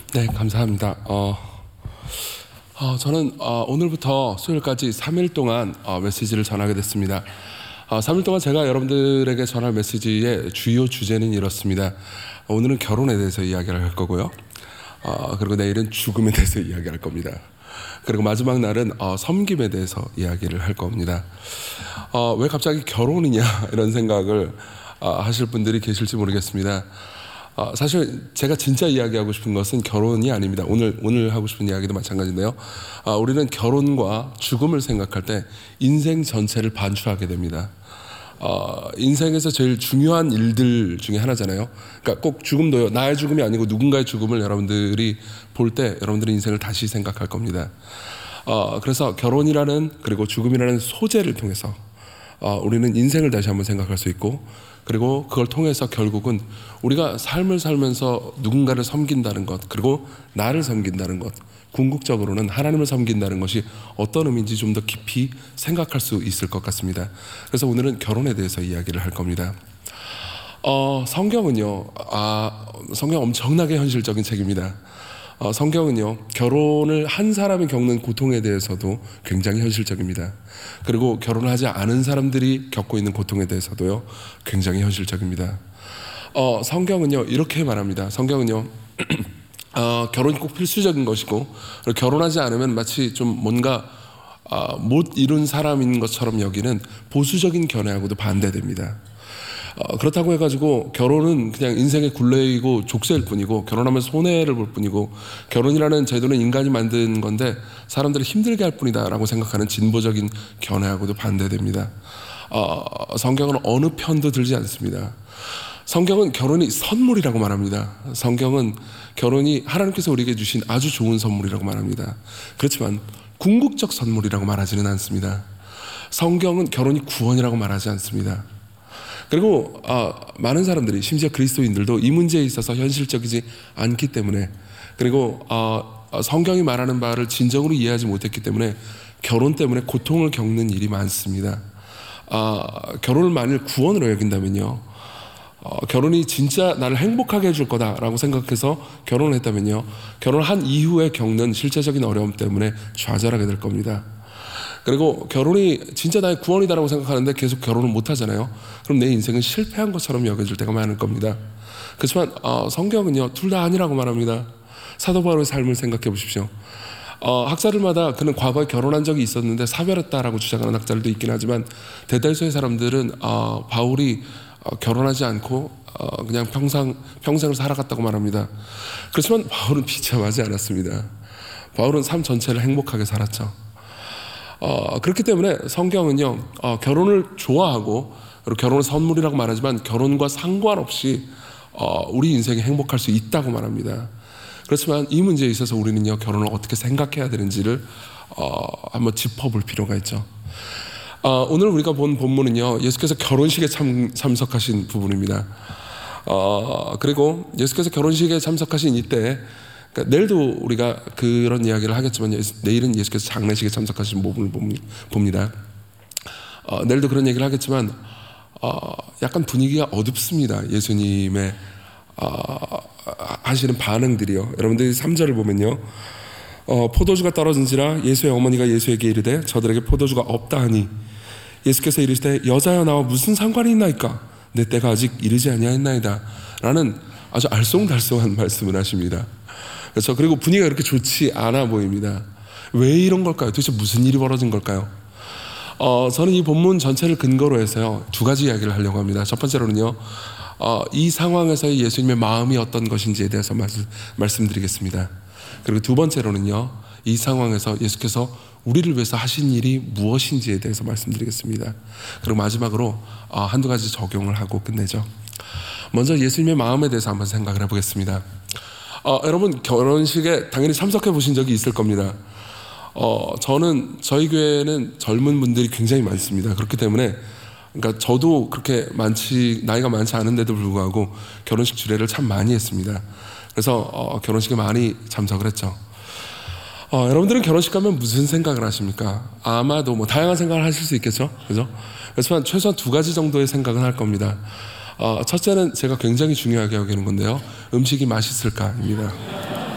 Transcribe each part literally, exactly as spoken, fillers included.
네, 감사합니다. 어, 어, 저는 어, 오늘부터 수요일까지 삼 일 동안 어, 메시지를 전하게 됐습니다. 어, 삼 일 동안 제가 여러분들에게 전할 메시지의 주요 주제는 이렇습니다. 어, 오늘은 결혼에 대해서 이야기를 할 거고요. 어, 그리고 내일은 죽음에 대해서 이야기할 겁니다. 그리고 마지막 날은 어, 섬김에 대해서 이야기를 할 겁니다. 어, 왜 갑자기 결혼이냐 이런 생각을 어, 하실 분들이 계실지 모르겠습니다. 어, 사실 제가 진짜 이야기하고 싶은 것은 결혼이 아닙니다. 오늘 오늘 하고 싶은 이야기도 마찬가지인데요. 어, 우리는 결혼과 죽음을 생각할 때 인생 전체를 반추하게 됩니다. 어, 인생에서 제일 중요한 일들 중에 하나잖아요. 그러니까 꼭 죽음도요. 나의 죽음이 아니고 누군가의 죽음을 여러분들이 볼 때 여러분들의 인생을 다시 생각할 겁니다. 어, 그래서 결혼이라는 그리고 죽음이라는 소재를 통해서 어, 우리는 인생을 다시 한번 생각할 수 있고, 그리고 그걸 통해서 결국은 우리가 삶을 살면서 누군가를 섬긴다는 것, 그리고 나를 섬긴다는 것, 궁극적으로는 하나님을 섬긴다는 것이 어떤 의미인지 좀 더 깊이 생각할 수 있을 것 같습니다. 그래서 오늘은 결혼에 대해서 이야기를 할 겁니다. 어, 성경은요, 아, 성경 엄청나게 현실적인 책입니다. 어, 성경은요, 결혼을 한 사람이 겪는 고통에 대해서도 굉장히 현실적입니다. 그리고 결혼하지 않은 사람들이 겪고 있는 고통에 대해서도요, 굉장히 현실적입니다. 어, 성경은요, 이렇게 말합니다. 성경은요, 어, 결혼이 꼭 필수적인 것이고, 그리고 결혼하지 않으면 마치 좀 뭔가 어, 못 이룬 사람인 것처럼 여기는 보수적인 견해하고도 반대됩니다. 어, 그렇다고 해가지고 결혼은 그냥 인생의 굴레이고 족쇄일 뿐이고, 결혼하면 손해를 볼 뿐이고, 결혼이라는 제도는 인간이 만든 건데 사람들을 힘들게 할 뿐이다 라고 생각하는 진보적인 견해하고도 반대됩니다. 어, 성경은 어느 편도 들지 않습니다. 성경은 결혼이 선물이라고 말합니다. 성경은 결혼이 하나님께서 우리에게 주신 아주 좋은 선물이라고 말합니다. 그렇지만 궁극적 선물이라고 말하지는 않습니다. 성경은 결혼이 구원이라고 말하지 않습니다. 그리고 어, 많은 사람들이, 심지어 그리스도인들도 이 문제에 있어서 현실적이지 않기 때문에, 그리고 어, 성경이 말하는 바를 진정으로 이해하지 못했기 때문에 결혼 때문에 고통을 겪는 일이 많습니다. 어, 결혼을 만일 구원으로 여긴다면요, 어, 결혼이 진짜 나를 행복하게 해줄 거다라고 생각해서 결혼을 했다면요, 결혼한 이후에 겪는 실제적인 어려움 때문에 좌절하게 될 겁니다. 그리고 결혼이 진짜 나의 구원이다라고 생각하는데 계속 결혼을 못하잖아요. 그럼 내 인생은 실패한 것처럼 여겨질 때가 많을 겁니다. 그렇지만 어, 성경은요, 둘 다 아니라고 말합니다. 사도 바울의 삶을 생각해 보십시오. 어, 학자들마다 그는 과거에 결혼한 적이 있었는데 사별했다라고 주장하는 학자들도 있긴 하지만, 대다수의 사람들은 어, 바울이 어, 결혼하지 않고 어, 그냥 평생, 평생을 살아갔다고 말합니다. 그렇지만 바울은 비참하지 않았습니다. 바울은 삶 전체를 행복하게 살았죠. 어, 그렇기 때문에 성경은요, 어, 결혼을 좋아하고, 그리고 결혼은 선물이라고 말하지만 결혼과 상관없이 어, 우리 인생이 행복할 수 있다고 말합니다. 그렇지만 이 문제에 있어서 우리는요, 결혼을 어떻게 생각해야 되는지를 어, 한번 짚어볼 필요가 있죠. 어, 오늘 우리가 본 본문은요, 예수께서 결혼식에 참, 참석하신 부분입니다. 어, 그리고 예수께서 결혼식에 참석하신 이때, 그러니까 내일도 우리가 그런 이야기를 하겠지만 예수, 내일은 예수께서 장례식에 참석하신 부분을 봅니다. 어, 내일도 그런 얘기를 하겠지만 어, 약간 분위기가 어둡습니다. 예수님의 어, 하시는 반응들이요. 여러분들이 삼 절을 보면요, 어, 포도주가 떨어진지라 예수의 어머니가 예수에게 이르되 저들에게 포도주가 없다 하니, 예수께서 이르시되 여자여 나와 무슨 상관이 있나이까, 내 때가 아직 이르지 아니하였나이다 라는 아주 알쏭달쏭한 말씀을 하십니다. 그렇죠. 그리고 분위기가 그렇게 좋지 않아 보입니다. 왜 이런 걸까요? 도대체 무슨 일이 벌어진 걸까요? 어, 저는 이 본문 전체를 근거로 해서요, 두 가지 이야기를 하려고 합니다. 첫 번째로는요, 어, 이 상황에서의 예수님의 마음이 어떤 것인지에 대해서 말씀, 말씀드리겠습니다. 그리고 두 번째로는요, 이 상황에서 예수께서 우리를 위해서 하신 일이 무엇인지에 대해서 말씀드리겠습니다. 그리고 마지막으로 어, 한두 가지 적용을 하고 끝내죠. 먼저 예수님의 마음에 대해서 한번 생각을 해보겠습니다. 어, 여러분 결혼식에 당연히 참석해 보신 적이 있을 겁니다. 어, 저는 저희 교회는 젊은 분들이 굉장히 많습니다. 그렇기 때문에, 그러니까 저도 그렇게 많지 나이가 많지 않은데도 불구하고 결혼식 주례를 참 많이 했습니다. 그래서 어, 결혼식에 많이 참석을 했죠. 어, 여러분들은 결혼식 가면 무슨 생각을 하십니까? 아마도 뭐 다양한 생각을 하실 수 있겠죠, 그죠? 그렇지만 최소한 두 가지 정도의 생각은 할 겁니다. 어, 첫째는 제가 굉장히 중요하게 여기는 건데요, 음식이 맛있을까입니다.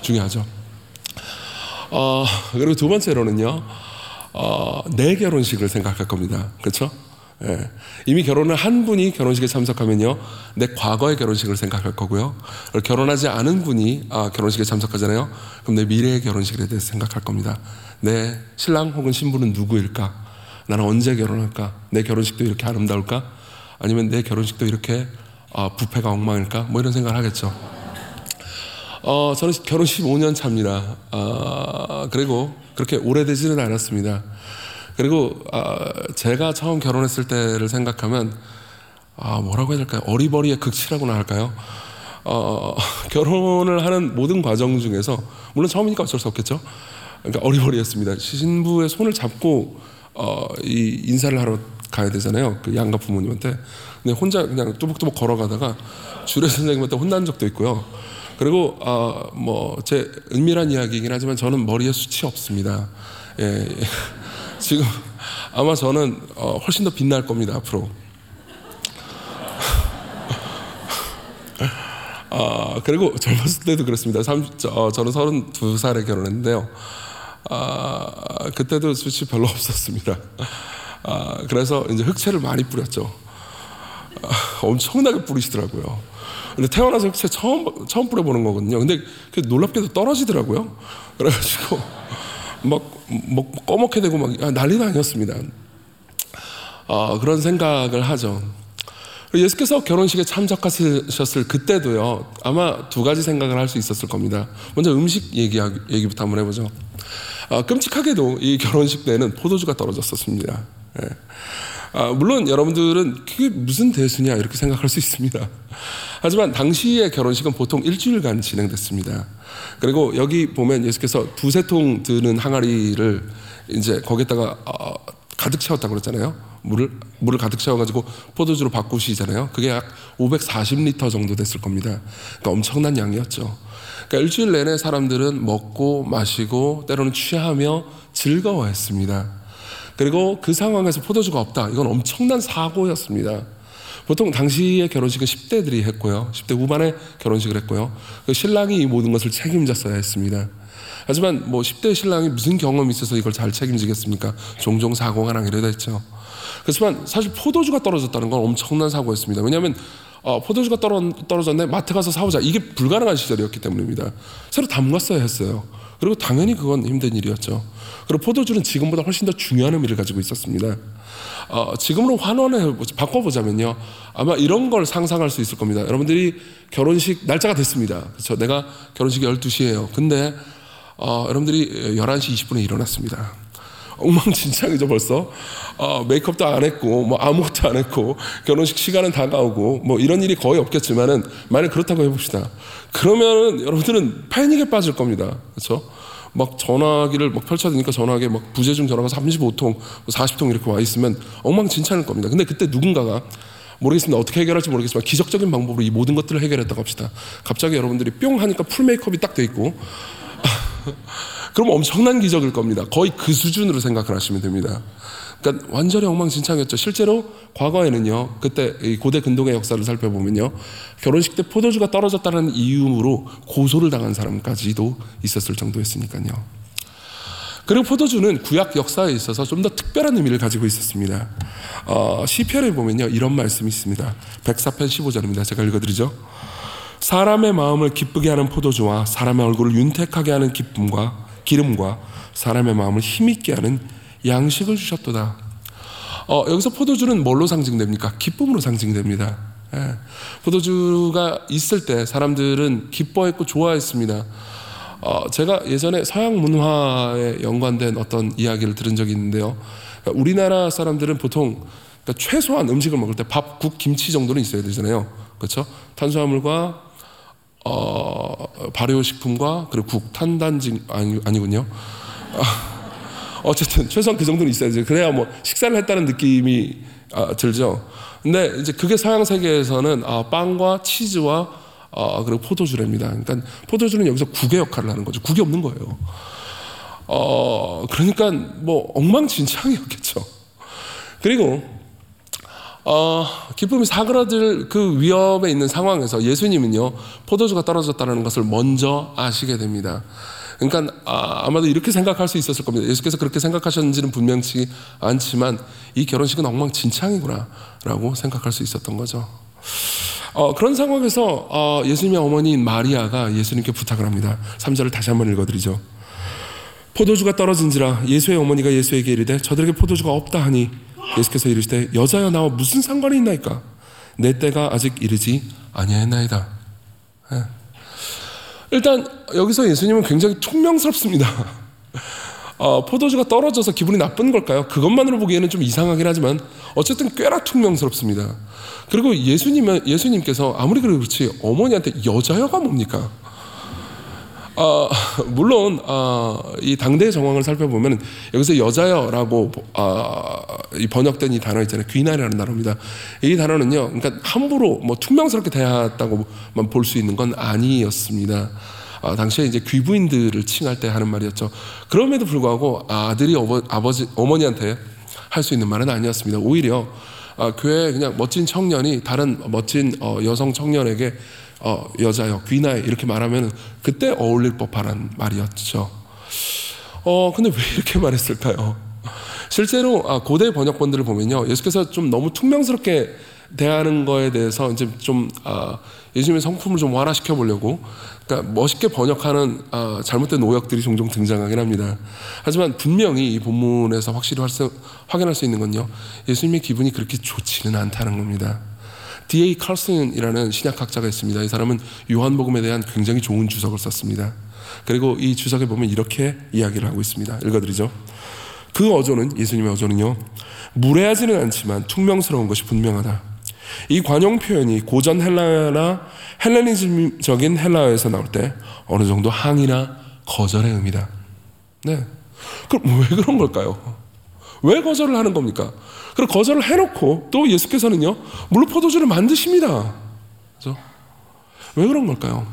중요하죠. 어, 그리고 두 번째로는요, 어, 내 결혼식을 생각할 겁니다. 그렇죠? 예. 이미 결혼을 한 분이 결혼식에 참석하면요, 내 과거의 결혼식을 생각할 거고요. 결혼하지 않은 분이 아, 결혼식에 참석하잖아요. 그럼 내 미래의 결혼식에 대해서 생각할 겁니다. 내 신랑 혹은 신부는 누구일까? 나는 언제 결혼할까? 내 결혼식도 이렇게 아름다울까? 아니면 내 결혼식도 이렇게 아, 부패가 엉망일까? 뭐 이런 생각을 하겠죠. 어, 저는 결혼 십오 년 차입니다. 아, 그리고 그렇게 오래되지는 않았습니다. 그리고 아, 제가 처음 결혼했을 때를 생각하면 아, 뭐라고 해야 될까요? 어리버리의 극치라고나 할까요? 어, 결혼을 하는 모든 과정 중에서 물론 처음이니까 어쩔 수 없겠죠. 그러니까 어리버리였습니다. 신부의 손을 잡고 어, 이 인사를 하러 가야 되잖아요. 그 양가 부모님한테. 근데 혼자 그냥 뚜벅뚜벅 걸어가다가 주례 선생님한테 혼난 적도 있고요. 그리고 어, 뭐 제 은밀한 이야기이긴 하지만 저는 머리에 숱이 없습니다. 예, 예. 지금 아마 저는 어, 훨씬 더 빛날 겁니다 앞으로. 아, 그리고 젊었을 때도 그렇습니다. 삼, 어, 저는 서른두 살에 결혼했는데요. 아, 그때도 숱이 별로 없었습니다. 아, 그래서 이제 흑채를 많이 뿌렸죠. 아, 엄청나게 뿌리시더라고요. 근데 태어나서 흑채 처음 처음 뿌려보는 거거든요. 근데 놀랍게도 떨어지더라고요. 그래가지고 막, 막 꺼멓게 되고 막 난리는 아니었습니다. 아, 그런 생각을 하죠. 예수께서 결혼식에 참석하셨을 그때도요, 아마 두 가지 생각을 할 수 있었을 겁니다. 먼저 음식 얘기, 얘기부터 한번 해보죠. 아, 끔찍하게도 이 결혼식 때는 포도주가 떨어졌었습니다. 예. 아, 물론 여러분들은 그게 무슨 대수냐 이렇게 생각할 수 있습니다. 하지만 당시의 결혼식은 보통 일주일간 진행됐습니다. 그리고 여기 보면 예수께서 두세 통 드는 항아리를 이제 거기에다가 어, 가득 채웠다고 그랬잖아요. 물을 물을 가득 채워가지고 포도주로 바꾸시잖아요. 그게 약 오백사십 리터 정도 됐을 겁니다. 그러니까 엄청난 양이었죠. 그러니까 일주일 내내 사람들은 먹고 마시고 때로는 취하며 즐거워했습니다. 그리고 그 상황에서 포도주가 없다. 이건 엄청난 사고였습니다. 보통 당시의 결혼식은 십 대들이 했고요. 십 대 후반에 결혼식을 했고요. 그 신랑이 이 모든 것을 책임졌어야 했습니다. 하지만 뭐 십 대 신랑이 무슨 경험이 있어서 이걸 잘 책임지겠습니까? 종종 사고가 나기도 했죠. 그렇지만 사실 포도주가 떨어졌다는 건 엄청난 사고였습니다. 왜냐하면 어, 포도주가 떨어, 떨어졌네, 마트 가서 사오자, 이게 불가능한 시절이었기 때문입니다. 새로 담갔어야 했어요. 그리고 당연히 그건 힘든 일이었죠. 그리고 포도주는 지금보다 훨씬 더 중요한 의미를 가지고 있었습니다. 어, 지금으로 환원해 바꿔보자면요, 아마 이런 걸 상상할 수 있을 겁니다. 여러분들이 결혼식 날짜가 됐습니다. 그렇죠? 내가 결혼식이 열두 시예요. 근데 어, 여러분들이 열한 시 이십 분에 일어났습니다. 엉망진창이죠 벌써. 어, 메이크업도 안 했고 뭐 아무것도 안 했고 결혼식 시간은 다가오고 뭐 이런 일이 거의 없겠지만은, 만약 그렇다고 해봅시다. 그러면은 여러분들은 패닉에 빠질 겁니다. 그렇죠? 막 전화기를 막 펼쳐드니까 전화기에 막 부재중 전화가 삼십오 통, 사십 통 이렇게 와 있으면 엉망진창일 겁니다. 근데 그때 누군가가, 모르겠습니다. 어떻게 해결할지 모르겠지만 기적적인 방법으로 이 모든 것들을 해결했다고 합시다. 갑자기 여러분들이 뿅 하니까 풀 메이크업이 딱 돼 있고 그럼 엄청난 기적일 겁니다. 거의 그 수준으로 생각을 하시면 됩니다. 그러니까 완전히 엉망진창이었죠. 실제로 과거에는요, 그때 이 고대 근동의 역사를 살펴보면요, 결혼식 때 포도주가 떨어졌다는 이유로 고소를 당한 사람까지도 있었을 정도였으니까요. 그리고 포도주는 구약 역사에 있어서 좀 더 특별한 의미를 가지고 있었습니다. 어, 시편에 보면요, 이런 말씀이 있습니다. 백사 편 십오 절입니다. 제가 읽어드리죠. 사람의 마음을 기쁘게 하는 포도주와 사람의 얼굴을 윤택하게 하는 기쁨과 기름과 사람의 마음을 힘있게 하는 양식을 주셨도다. 어, 여기서 포도주는 뭘로 상징됩니까? 기쁨으로 상징됩니다. 예. 포도주가 있을 때 사람들은 기뻐했고 좋아했습니다. 어, 제가 예전에 서양 문화에 연관된 어떤 이야기를 들은 적이 있는데요. 그러니까 우리나라 사람들은 보통 그러니까 최소한 음식을 먹을 때 밥, 국, 김치 정도는 있어야 되잖아요. 그렇죠? 탄수화물과 어, 발효식품과 그리고 국, 탄단지 아니, 아니군요. 아, 어쨌든 최소한 그 정도는 있어야 돼요. 그래야 뭐 식사를 했다는 느낌이 아, 들죠. 근데 이제 그게 서양 세계에서는 아, 빵과 치즈와 아, 그리고 포도주랍니다. 그러니까 포도주는 여기서 국의 역할을 하는 거죠. 국이 없는 거예요. 어, 그러니까 뭐 엉망진창이었겠죠. 그리고 어, 기쁨이 사그라들 그 위험에 있는 상황에서 예수님은요, 포도주가 떨어졌다는 것을 먼저 아시게 됩니다. 그러니까 아, 아마도 이렇게 생각할 수 있었을 겁니다. 예수께서 그렇게 생각하셨는지는 분명치 않지만 이 결혼식은 엉망진창이구나 라고 생각할 수 있었던 거죠. 어, 그런 상황에서 어, 예수님의 어머니인 마리아가 예수님께 부탁을 합니다. 삼 절을 다시 한번 읽어드리죠. 포도주가 떨어진지라 예수의 어머니가 예수에게 이르되 저들에게 포도주가 없다 하니 예수께서 이르시되 여자여 나와 무슨 상관이 있나이까 내 때가 아직 이르지 아니하였나이다. 예. 일단 여기서 예수님은 굉장히 퉁명스럽습니다. 어, 포도주가 떨어져서 기분이 나쁜 걸까요? 그것만으로 보기에는 좀 이상하긴 하지만 어쨌든 꽤나 퉁명스럽습니다. 그리고 예수님은, 예수님께서 아무리 그렇지 어머니한테 여자여가 뭡니까? 어, 물론 어, 이 당대의 정황을 살펴보면 여기서 여자여라고 어, 이 번역된 이 단어 있잖아요. 귀나이라는 단어입니다. 이 단어는요, 그러니까 함부로 뭐 퉁명스럽게 대하다고만 볼 수 있는 건 아니었습니다. 어, 당시에 이제 귀부인들을 칭할 때 하는 말이었죠. 그럼에도 불구하고 아들이 어버, 아버지 어머니한테 할 수 있는 말은 아니었습니다. 오히려 어, 교회에 그냥 멋진 청년이 다른 멋진 어, 여성 청년에게 어, 여자여, 귀나이 이렇게 말하면 그때 어울릴 법한 말이었죠. 어, 근데 왜 이렇게 말했을까요? 실제로 아, 고대 번역본들을 보면요, 예수께서 좀 너무 퉁명스럽게 대하는 거에 대해서 이제 좀 아, 예수님의 성품을 좀 완화시켜 보려고, 그러니까 멋있게 번역하는 아, 잘못된 오역들이 종종 등장하긴 합니다. 하지만 분명히 이 본문에서 확실히 수, 확인할 수 있는 건요, 예수님의 기분이 그렇게 좋지는 않다는 겁니다. 디 에이 칼슨이라는 신약학자가 있습니다. 이 사람은 요한복음에 대한 굉장히 좋은 주석을 썼습니다. 그리고 이 주석에 보면 이렇게 이야기를 하고 있습니다. 읽어드리죠. 그 어조는, 예수님의 어조는요, 무례하지는 않지만 퉁명스러운 것이 분명하다. 이 관용 표현이 고전 헬라나 헬레니즘적인 헬라어에서 나올 때 어느 정도 항의나 거절의 의미다. 네. 그럼 왜 그런 걸까요? 왜 거절을 하는 겁니까? 그리고 거절을 해놓고 또 예수께서는요, 물로 포도주를 만드십니다. 그렇죠? 왜 그런 걸까요?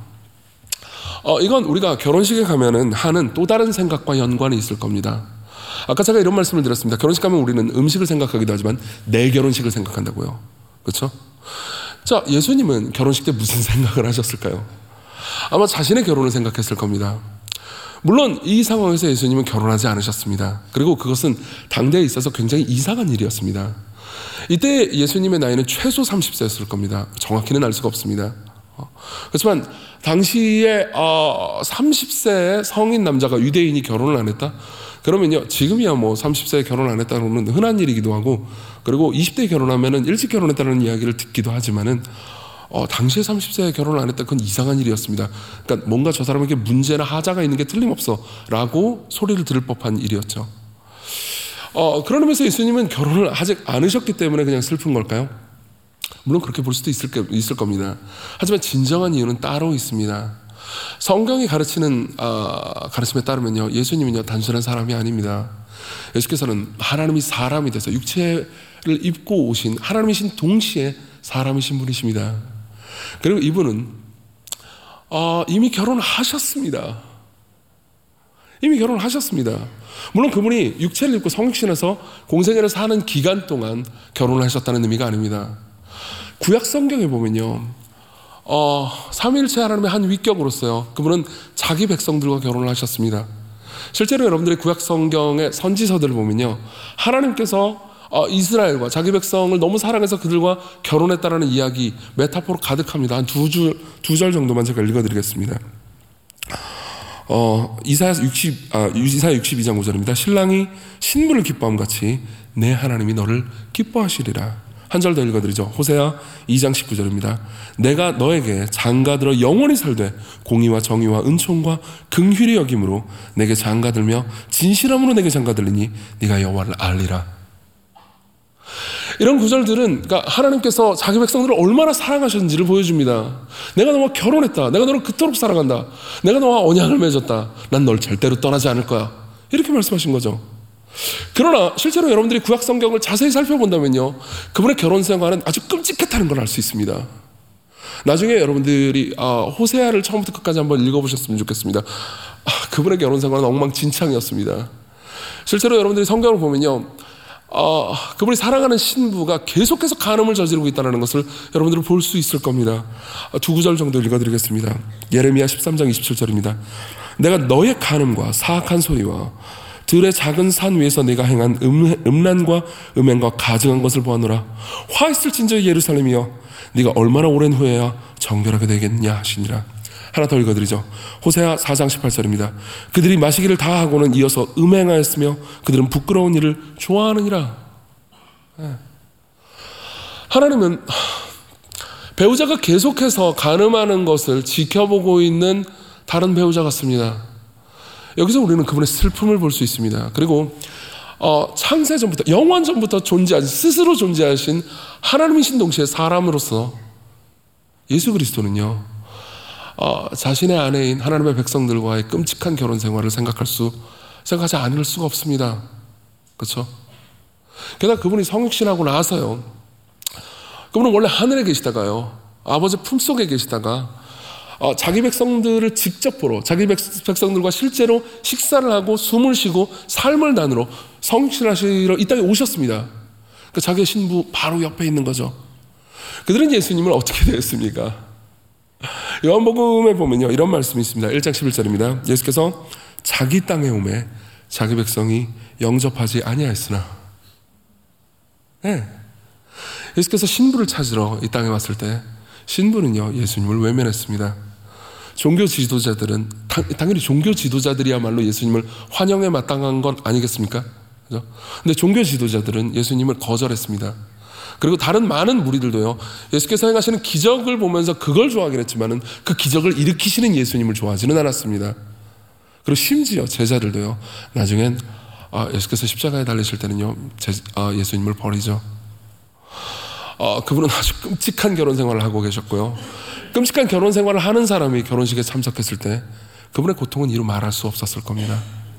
어, 이건 우리가 결혼식에 가면은 하는 또 다른 생각과 연관이 있을 겁니다. 아까 제가 이런 말씀을 드렸습니다. 결혼식 가면 우리는 음식을 생각하기도 하지만 내 결혼식을 생각한다고요. 그렇죠? 자, 예수님은 결혼식 때 무슨 생각을 하셨을까요? 아마 자신의 결혼을 생각했을 겁니다. 물론 이 상황에서 예수님은 결혼하지 않으셨습니다. 그리고 그것은 당대에 있어서 굉장히 이상한 일이었습니다. 이때 예수님의 나이는 최소 삼십 세였을 겁니다. 정확히는 알 수가 없습니다. 그렇지만 당시에 삼십 세의 성인 남자가 유대인이 결혼을 안 했다? 그러면요, 지금이야 뭐 삼십 세에 결혼 안 했다는 흔한 일이기도 하고, 그리고 이십 대에 결혼하면 일찍 결혼했다는 이야기를 듣기도 하지만은 어, 당시에 삼십 세에 결혼을 안 했다, 그건 이상한 일이었습니다. 그러니까 뭔가 저 사람에게 문제나 하자가 있는 게 틀림없어 라고 소리를 들을 법한 일이었죠. 어, 그런 의미에서 예수님은 결혼을 아직 않으셨기 때문에 그냥 슬픈 걸까요? 물론 그렇게 볼 수도 있을, 있을 겁니다. 하지만 진정한 이유는 따로 있습니다. 성경이 가르치는 어, 가르침에 따르면요, 예수님은요 단순한 사람이 아닙니다. 예수께서는 하나님이 사람이 돼서 육체를 입고 오신 하나님이신 동시에 사람이신 분이십니다. 그리고 이분은 어, 이미 결혼하셨습니다. 이미 결혼하셨습니다. 물론 그분이 육체를 입고 성육신에서 공생애를 사는 기간 동안 결혼을 하셨다는 의미가 아닙니다. 구약 성경에 보면요, 어, 삼위일체 하나님의 한 위격으로서요, 그분은 자기 백성들과 결혼을 하셨습니다. 실제로 여러분들이 구약 성경의 선지서들을 보면요, 하나님께서 어, 이스라엘과 자기 백성을 너무 사랑해서 그들과 결혼했다라는 이야기, 메타포로 가득합니다. 한 두 줄, 두 절 정도만 제가 읽어드리겠습니다. 어, 이사야 육십, 아, 이사야 육십이 장 오 절입니다. 신랑이 신부를 기뻐함 같이 내 하나님이 너를 기뻐하시리라. 한 절 더 읽어드리죠. 호세아 이 장 십구 절입니다. 내가 너에게 장가들어 영원히 살되 공의와 정의와 은총과 긍휼히 여김으로 내게 장가들며 진실함으로 내게 장가들리니 네가 여호와를 알리라. 이런 구절들은 그러니까 하나님께서 자기 백성들을 얼마나 사랑하셨는지를 보여줍니다. 내가 너와 결혼했다. 내가 너를 그토록 사랑한다. 내가 너와 언약을 맺었다. 난 널 절대로 떠나지 않을 거야. 이렇게 말씀하신 거죠. 그러나 실제로 여러분들이 구약 성경을 자세히 살펴본다면요, 그분의 결혼 생활은 아주 끔찍했다는 걸 알 수 있습니다. 나중에 여러분들이 아, 호세아를 처음부터 끝까지 한번 읽어보셨으면 좋겠습니다. 아, 그분의 결혼 생활은 엉망진창이었습니다. 실제로 여러분들이 성경을 보면요, 어, 그분이 사랑하는 신부가 계속해서 간음을 저지르고 있다는 것을 여러분들은 볼 수 있을 겁니다. 두 구절 정도 읽어드리겠습니다. 예레미야 십삼 장 이십칠 절입니다. 내가 너의 간음과 사악한 소리와 들의 작은 산 위에서 내가 행한 음, 음란과 음행과 가증한 것을 보았노라. 화 있을진저 예루살렘이여, 네가 얼마나 오랜 후에야 정결하게 되겠느냐 하시니라. 하나 더 읽어드리죠. 호세아 사 장 십팔 절입니다. 그들이 마시기를 다 하고는 이어서 음행하였으며 그들은 부끄러운 일을 좋아하느니라. 네. 하나님은 배우자가 계속해서 간음하는 것을 지켜보고 있는 다른 배우자 같습니다. 여기서 우리는 그분의 슬픔을 볼 수 있습니다. 그리고 어, 창세 전부터, 영원 전부터 존재하신, 스스로 존재하신 하나님이신 동시에 사람으로서 예수 그리스도는요, 어, 자신의 아내인 하나님의 백성들과의 끔찍한 결혼 생활을 생각할 수, 생각하지 않을 수가 없습니다. 그렇죠? 게다가 그분이 성육신하고 나서요, 그분은 원래 하늘에 계시다가요, 아버지 품속에 계시다가 어, 자기 백성들을 직접 보러, 자기 백, 백성들과 실제로 식사를 하고 숨을 쉬고 삶을 나누러 성육신을 하시러 이 땅에 오셨습니다. 그 자기의 신부 바로 옆에 있는 거죠. 그들은 예수님을 어떻게 대했습니까? 요한복음에 보면요, 이런 말씀이 있습니다. 일 장 십일 절입니다. 예수께서 자기 땅에 오매 자기 백성이 영접하지 아니하였으나, 네. 예수께서 신부를 찾으러 이 땅에 왔을 때 신부는요, 예수님을 외면했습니다. 종교 지도자들은, 당연히 종교 지도자들이야말로 예수님을 환영에 마땅한 건 아니겠습니까? 그죠? 근데 종교 지도자들은 예수님을 거절했습니다. 그리고 다른 많은 무리들도요, 예수께서 행하시는 기적을 보면서 그걸 좋아하긴 했지만은 그 기적을 일으키시는 예수님을 좋아하지는 않았습니다. 그리고 심지어 제자들도요, 나중엔 아, 예수께서 십자가에 달리실 때는요, 제, 아, 예수님을 버리죠. 아, 그분은 아주 끔찍한 결혼 생활을 하고 계셨고요, 끔찍한 결혼 생활을 하는 사람이 결혼식에 참석했을 때 그분의 고통은 이루 말할 수 없었을 겁니다.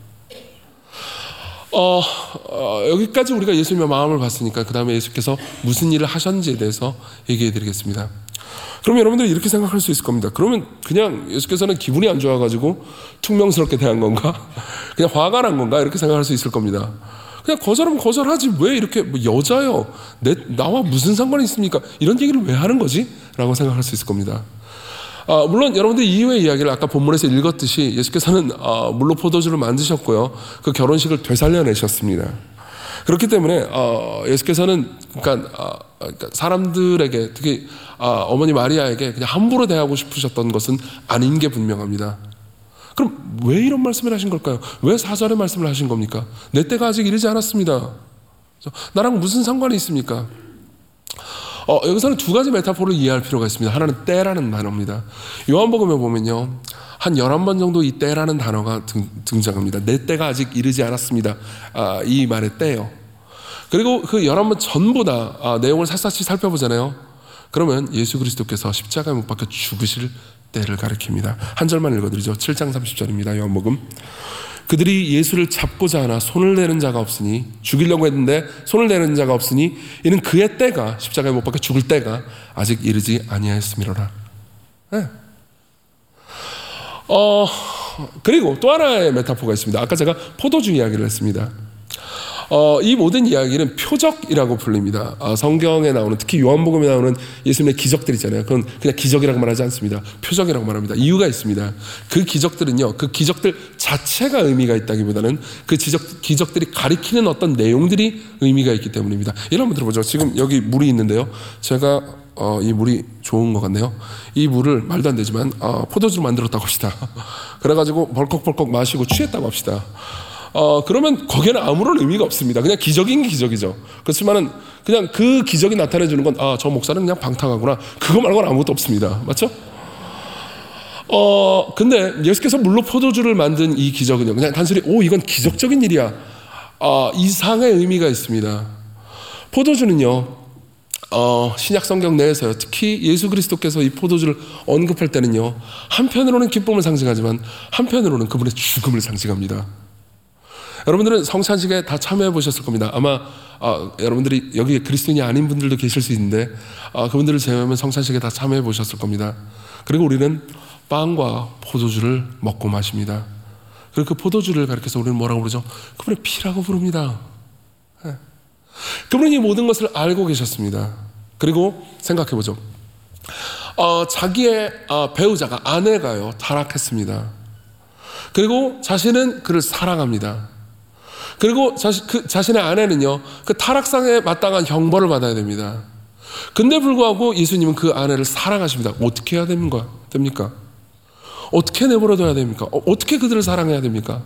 어, 어, 여기까지 우리가 예수님의 마음을 봤으니까 그 다음에 예수께서 무슨 일을 하셨는지에 대해서 얘기해 드리겠습니다. 그럼 여러분들이 이렇게 생각할 수 있을 겁니다. 그러면 그냥 예수께서는 기분이 안 좋아가지고 퉁명스럽게 대한 건가? 그냥 화가 난 건가? 이렇게 생각할 수 있을 겁니다. 그냥 거절하면 거절하지 왜 이렇게 뭐 여자요, 내, 나와 무슨 상관이 있습니까? 이런 얘기를 왜 하는 거지? 라고 생각할 수 있을 겁니다. 아, 물론 여러분들 이후의 이야기를 아까 본문에서 읽었듯이 예수께서는 아, 물로 포도주를 만드셨고요, 그 결혼식을 되살려내셨습니다. 그렇기 때문에 아, 예수께서는 그러니까, 아, 그러니까 사람들에게, 특히 아, 어머니 마리아에게 그냥 함부로 대하고 싶으셨던 것은 아닌 게 분명합니다. 그럼 왜 이런 말씀을 하신 걸까요? 왜 사절의 말씀을 하신 겁니까? 내 때가 아직 이르지 않았습니다. 나랑 무슨 상관이 있습니까? 어, 여기서는 두 가지 메타포를 이해할 필요가 있습니다. 하나는 때라는 단어입니다. 요한복음에 보면요, 한 열한 번 정도 이 때라는 단어가 등, 등장합니다. 내 때가 아직 이르지 않았습니다. 아, 이 말의 때요. 그리고 그 열한 번 전부 다 아, 내용을 샅샅이 살펴보잖아요. 그러면 예수 그리스도께서 십자가에 못 박혀 죽으실 때를 가리킵니다. 한 절만 읽어드리죠. 칠 장 삼십 절입니다. 요한복음. 그들이 예수를 잡고자 하나 손을 내는 자가 없으니, 죽이려고 했는데 손을 내는 자가 없으니 이는 그의 때가, 십자가에 못 박혀 죽을 때가 아직 이르지 아니하였음이로라. 네. 어, 그리고 또 하나의 메타포가 있습니다. 아까 제가 포도주 이야기를 했습니다. 어, 이 모든 이야기는 표적이라고 불립니다. 어, 성경에 나오는, 특히 요한복음에 나오는 예수님의 기적들 있잖아요. 그건 그냥 기적이라고 말하지 않습니다. 표적이라고 말합니다. 이유가 있습니다. 그 기적들은요, 그 기적들 자체가 의미가 있다기보다는 그 기적, 기적들이 가리키는 어떤 내용들이 의미가 있기 때문입니다. 예를 한번 들어보죠. 지금 여기 물이 있는데요, 제가 어, 이 물이 좋은 것 같네요. 이 물을 말도 안 되지만 어, 포도주로 만들었다고 합시다. 그래가지고 벌컥벌컥 마시고 취했다고 합시다. 어, 그러면 거기에는 아무런 의미가 없습니다. 그냥 기적인 기적이죠. 그렇지만은 그냥 그 기적이 나타내주는 건, 아, 저 목사는 그냥 방탕하구나, 그거 말고는 아무것도 없습니다. 맞죠? 어, 근데 예수께서 물로 포도주를 만든 이 기적은요, 그냥 단순히 오, 이건 기적적인 일이야, 아, 이상의 의미가 있습니다. 포도주는요, 어, 신약 성경 내에서요, 특히 예수 그리스도께서 이 포도주를 언급할 때는요, 한편으로는 기쁨을 상징하지만 한편으로는 그분의 죽음을 상징합니다. 여러분들은 성찬식에 다 참여해 보셨을 겁니다. 아마 아, 여러분들이 여기 그리스도인이 아닌 분들도 계실 수 있는데 아, 그분들을 제외하면 성찬식에 다 참여해 보셨을 겁니다. 그리고 우리는 빵과 포도주를 먹고 마십니다. 그리고 그 포도주를 가리켜서 우리는 뭐라고 부르죠? 그분의 피라고 부릅니다. 네. 그분은 이 모든 것을 알고 계셨습니다. 그리고 생각해보죠. 어, 자기의 어, 배우자가, 아내가요, 타락했습니다. 그리고 자신은 그를 사랑합니다. 그리고 자신, 그 자신의 아내는요, 그 타락상에 마땅한 형벌을 받아야 됩니다. 근데 불구하고 예수님은 그 아내를 사랑하십니다. 어떻게 해야 됩니까? 됩니까? 어떻게 내버려둬야 됩니까? 어, 어떻게 그들을 사랑해야 됩니까?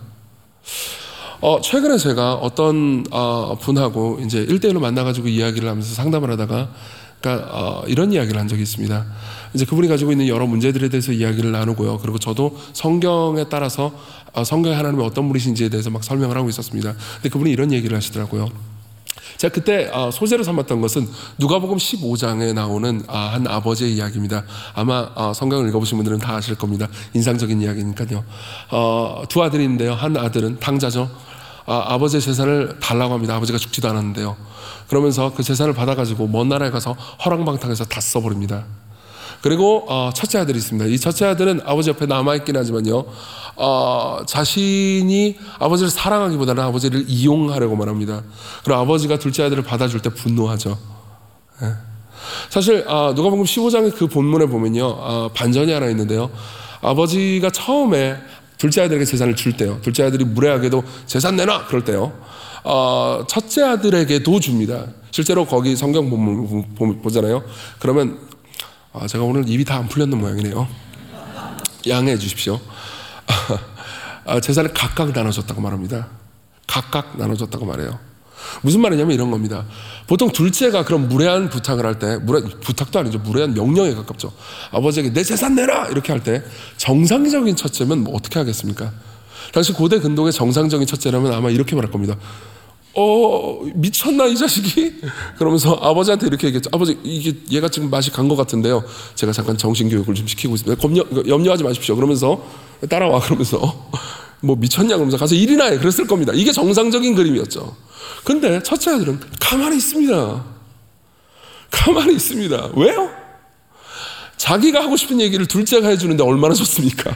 어, 최근에 제가 어떤 어, 분하고 이제 일대일로 만나가지고 이야기를 하면서 상담을 하다가, 그러니까 어, 이런 이야기를 한 적이 있습니다. 이제 그분이 가지고 있는 여러 문제들에 대해서 이야기를 나누고요. 그리고 저도 성경에 따라서 어, 성경의 하나님이 어떤 분이신지에 대해서 막 설명을 하고 있었습니다. 근데 그분이 이런 얘기를 하시더라고요. 제가 그때 어, 소재로 삼았던 것은 누가복음 십오 장에 나오는 어, 한 아버지의 이야기입니다. 아마 어, 성경을 읽어보신 분들은 다 아실 겁니다. 인상적인 이야기니까요. 어, 두 아들이 있는데요. 한 아들은 탕자죠. 아, 아버지의 재산을 달라고 합니다. 아버지가 죽지도 않았는데요. 그러면서 그 재산을 받아가지고 먼 나라에 가서 허랑방탕해서 다 써버립니다. 그리고 어, 첫째 아들이 있습니다. 이 첫째 아들은 아버지 옆에 남아있긴 하지만요, 어, 자신이 아버지를 사랑하기보다는 아버지를 이용하려고만 합니다. 그리고 아버지가 둘째 아들을 받아줄 때 분노하죠. 예. 사실 어, 누가복음 십오 장의 그 본문에 보면요, 어, 반전이 하나 있는데요. 아버지가 처음에 둘째 아들에게 재산을 줄 때요, 둘째 아들이 무례하게도 재산 내놔 그럴 때요, 어, 첫째 아들에게도 줍니다. 실제로 거기 성경 본문 보잖아요. 그러면 아, 제가 오늘 입이 다 안 풀렸는 모양이네요. 양해해 주십시오. 아, 재산을 각각 나눠줬다고 말합니다. 각각 나눠줬다고 말해요. 무슨 말이냐면 이런 겁니다. 보통 둘째가 그런 무례한 부탁을 할 때, 무례, 부탁도 아니죠, 무례한 명령에 가깝죠. 아버지에게 내 재산 내라 이렇게 할 때 정상적인 첫째면 뭐 어떻게 하겠습니까? 당시 고대 근동의 정상적인 첫째라면 아마 이렇게 말할 겁니다. 어, 미쳤나 이 자식이? 그러면서 아버지한테 이렇게 얘기했죠. 아버지, 이게 얘가 지금 맛이 간 것 같은데요, 제가 잠깐 정신교육을 좀 시키고 있습니다. 염려, 염려하지 마십시오. 그러면서 따라와. 그러면서 뭐 미쳤냐 그러면서 가서 일이나 해. 그랬을 겁니다. 이게 정상적인 그림이었죠. 근데 첫째 아들은 가만히 있습니다. 가만히 있습니다. 왜요? 자기가 하고 싶은 얘기를 둘째가 해주는데 얼마나 좋습니까?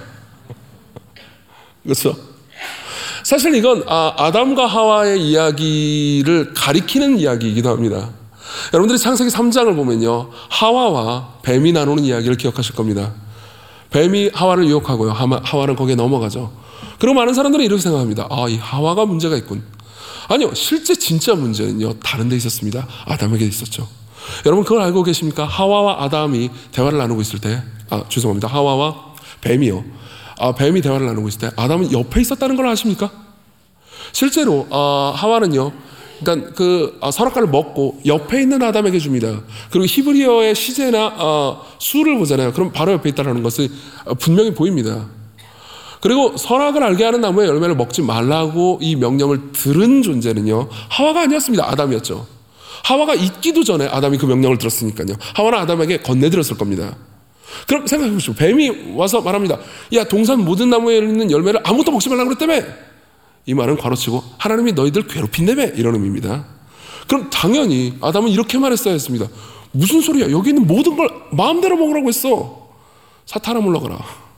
그렇죠? 사실 이건 아, 아담과 하와의 이야기를 가리키는 이야기이기도 합니다. 여러분들이 창세기 삼 장을 보면요, 하와와 뱀이 나누는 이야기를 기억하실 겁니다. 뱀이 하와를 유혹하고요, 하마, 하와는 거기에 넘어가죠. 그리고 많은 사람들은 이렇게 생각합니다. 아, 이 하와가 문제가 있군. 아니요, 실제 진짜 문제는요, 다른 데 있었습니다. 아담에게 있었죠. 여러분 그걸 알고 계십니까? 하와와 아담이 대화를 나누고 있을 때, 아 죄송합니다, 하와와 뱀이요, 아, 뱀이 대화를 나누고 있을 때 아담은 옆에 있었다는 걸 아십니까? 실제로 어, 하와는요, 그러니까 그 어, 선악과를 먹고 옆에 있는 아담에게 줍니다. 그리고 히브리어의 시제나 어, 수를 보잖아요. 그럼 바로 옆에 있다는 것이 어, 분명히 보입니다. 그리고 선악을 알게 하는 나무의 열매를 먹지 말라고 이 명령을 들은 존재는요, 하와가 아니었습니다. 아담이었죠. 하와가 있기도 전에 아담이 그 명령을 들었으니까요, 하와는 아담에게 건네들었을 겁니다. 그럼 생각해 보시죠. 뱀이 와서 말합니다. 야, 동산 모든 나무에 있는 열매를 아무것도 먹지 말라고 그랬다며. 이 말은 괄호치고 하나님이 너희들 괴롭힌다며, 이런 의미입니다. 그럼 당연히 아담은 이렇게 말했어야 했습니다. 무슨 소리야, 여기 있는 모든 걸 마음대로 먹으라고 했어. 사탄아 물러가라.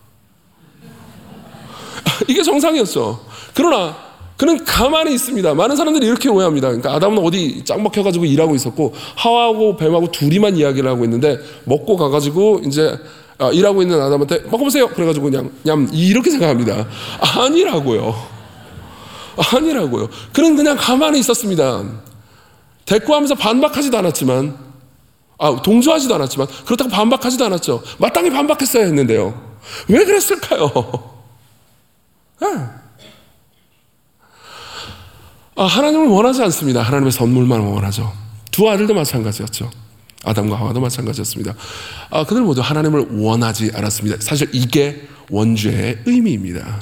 이게 정상이었죠. 그러나 그는 가만히 있습니다. 많은 사람들이 이렇게 오해합니다. 그러니까 아담은 어디 짱 박혀가지고 일하고 있었고 하와하고 뱀하고 둘이만 이야기를 하고 있는데, 먹고 가가지고 이제 아, 일하고 있는 아담한테 먹어보세요. 그래가지고 그냥 냠 이렇게 생각합니다. 아니라고요. 아니라고요. 그는 그냥 가만히 있었습니다. 대꾸하면서 반박하지도 않았지만, 아 동조하지도 않았지만, 그렇다고 반박하지도 않았죠. 마땅히 반박했어야 했는데요. 왜 그랬을까요? 아. 아, 하나님을 원하지 않습니다. 하나님의 선물만 원하죠. 두 아들도 마찬가지였죠. 아담과 하와도 마찬가지였습니다. 아, 그들 모두 하나님을 원하지 않았습니다. 사실 이게 원죄의 의미입니다.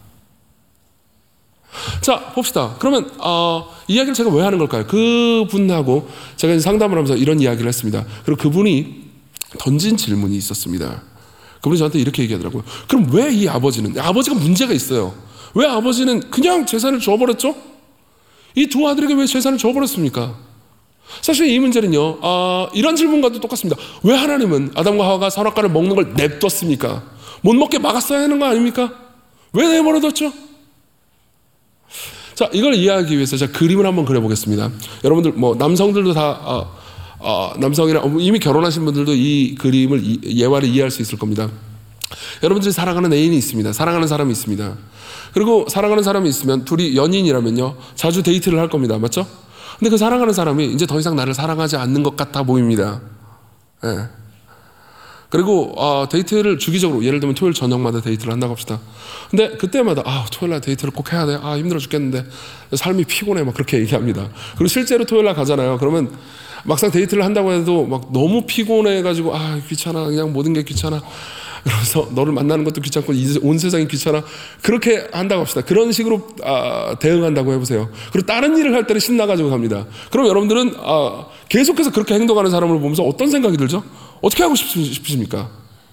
자, 봅시다. 그러면 어, 이야기를 제가 왜 하는 걸까요? 그분하고 제가 상담을 하면서 이런 이야기를 했습니다. 그리고 그분이 던진 질문이 있었습니다. 그분이 저한테 이렇게 얘기하더라고요. 그럼 왜 이 아버지는, 아버지가 문제가 있어요. 왜 아버지는 그냥 재산을 줘버렸죠? 이 두 아들에게 왜 재산을 줘버렸습니까? 사실 이 문제는요, 어, 이런 질문과도 똑같습니다. 왜 하나님은 아담과 하와가 선악과를 먹는 걸 냅뒀습니까? 못 먹게 막았어야 하는 거 아닙니까? 왜 내버려뒀죠? 자, 이걸 이해하기 위해서 제가 그림을 한번 그려보겠습니다. 여러분들 뭐 남성들도 다 어, 어, 남성이나 이미 결혼하신 분들도 이 그림을 이, 예화를 이해할 수 있을 겁니다. 여러분들이 사랑하는 애인이 있습니다. 사랑하는 사람이 있습니다. 그리고 사랑하는 사람이 있으면 둘이 연인이라면요 자주 데이트를 할 겁니다. 맞죠? 근데 그 사랑하는 사람이 이제 더 이상 나를 사랑하지 않는 것 같아 보입니다. 예. 그리고 어, 데이트를 주기적으로 예를 들면 토요일 저녁마다 데이트를 한다고 합시다. 근데 그때마다 아 토요일날 데이트를 꼭 해야 돼. 아 힘들어 죽겠는데 삶이 피곤해 막 그렇게 얘기합니다. 그리고 실제로 토요일날 가잖아요. 그러면 막상 데이트를 한다고 해도 막 너무 피곤해가지고 아 귀찮아 그냥 모든 게 귀찮아. 그래서 너를 만나는 것도 귀찮고 온 세상이 귀찮아 그렇게 한다고 합시다. 그런 식으로 아, 대응한다고 해보세요. 그리고 다른 일을 할 때는 신나가지고 갑니다. 그럼 여러분들은 아, 계속해서 그렇게 행동하는 사람을 보면서 어떤 생각이 들죠? 어떻게 하고 싶으십니까?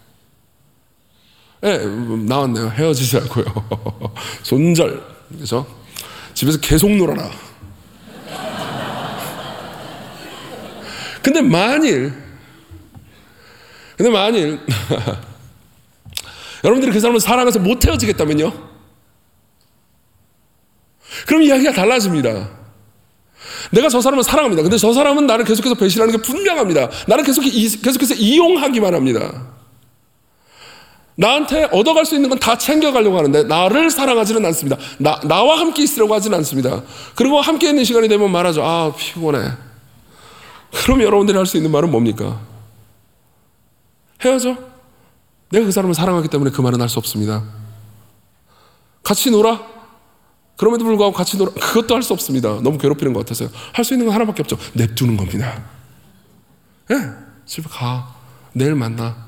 예, 네, 나왔네요. 헤어지자고요. 손절. 그래서 집에서 계속 놀아라. 근데 만일 근데 만일 여러분들이 그 사람을 사랑해서 못 헤어지겠다면요? 그럼 이야기가 달라집니다. 내가 저 사람을 사랑합니다. 근데 저 사람은 나를 계속해서 배신하는 게 분명합니다. 나를 계속, 계속해서 이용하기만 합니다. 나한테 얻어갈 수 있는 건 다 챙겨가려고 하는데 나를 사랑하지는 않습니다. 나, 나와 함께 있으려고 하지는 않습니다. 그리고 함께 있는 시간이 되면 말하죠. 아 피곤해. 그럼 여러분들이 할 수 있는 말은 뭡니까? 헤어져? 내가 그 사람을 사랑하기 때문에 그 말은 할 수 없습니다. 같이 놀아? 그럼에도 불구하고 같이 놀아? 그것도 할 수 없습니다. 너무 괴롭히는 것 같아서요. 할 수 있는 건 하나밖에 없죠. 냅두는 겁니다. 예, 네, 집에 가. 내일 만나.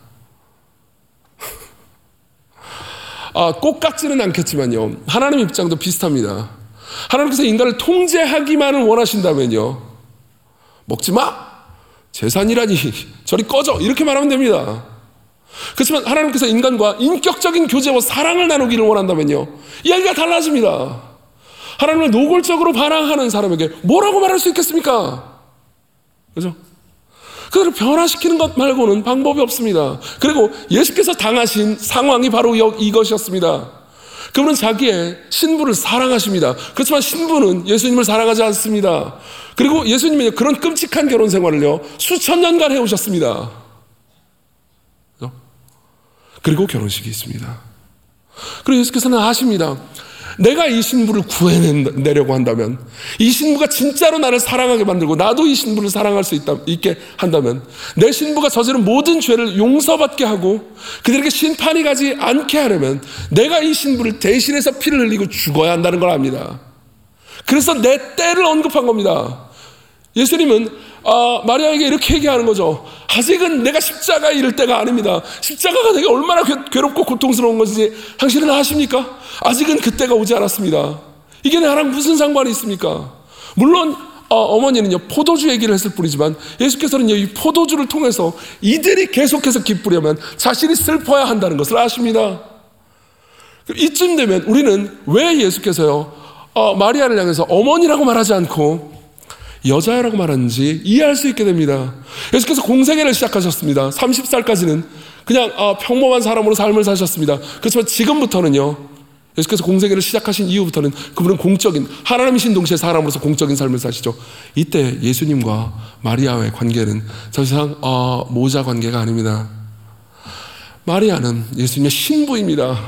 아, 꼭 같지는 않겠지만요. 하나님 입장도 비슷합니다. 하나님께서 인간을 통제하기만을 원하신다면요. 먹지 마! 재산이라니 저리 꺼져! 이렇게 말하면 됩니다. 그렇지만 하나님께서 인간과 인격적인 교제와 사랑을 나누기를 원한다면요 이야기가 달라집니다. 하나님을 노골적으로 반항하는 사람에게 뭐라고 말할 수 있겠습니까? 그죠? 그들을 변화시키는 것 말고는 방법이 없습니다. 그리고 예수께서 당하신 상황이 바로 이것이었습니다. 그분은 자기의 신부를 사랑하십니다. 그렇지만 신부는 예수님을 사랑하지 않습니다. 그리고 예수님은 그런 끔찍한 결혼 생활을요 수천 년간 해오셨습니다. 그리고 결혼식이 있습니다. 그리고 예수께서는 아십니다. 내가 이 신부를 구해내려고 한다면, 이 신부가 진짜로 나를 사랑하게 만들고 나도 이 신부를 사랑할 수 있다, 있게 한다면, 내 신부가 저지른 모든 죄를 용서받게 하고 그들에게 심판이 가지 않게 하려면 내가 이 신부를 대신해서 피를 흘리고 죽어야 한다는 걸 압니다. 그래서 내 때를 언급한 겁니다. 예수님은 아, 마리아에게 이렇게 얘기하는 거죠. 아직은 내가 십자가에 이를 때가 아닙니다. 십자가가 내게 얼마나 괴롭고 고통스러운 것인지 당신은 아십니까? 아직은 그때가 오지 않았습니다. 이게 나랑 무슨 상관이 있습니까? 물론 어, 어머니는요 포도주 얘기를 했을 뿐이지만 예수께서는요 이 포도주를 통해서 이들이 계속해서 기쁘려면 자신이 슬퍼야 한다는 것을 아십니다. 이쯤 되면 우리는 왜 예수께서요 어, 마리아를 향해서 어머니라고 말하지 않고 여자라고 말하는지 이해할 수 있게 됩니다. 예수께서 공생애를 시작하셨습니다. 서른 살까지는 그냥 평범한 사람으로 삶을 사셨습니다. 그렇지만 지금부터는요 예수께서 공생애를 시작하신 이후부터는 그분은 공적인, 하나님이신 동시에 사람으로서 공적인 삶을 사시죠. 이때 예수님과 마리아의 관계는 더 이상 어, 모자 관계가 아닙니다. 마리아는 예수님의 신부입니다.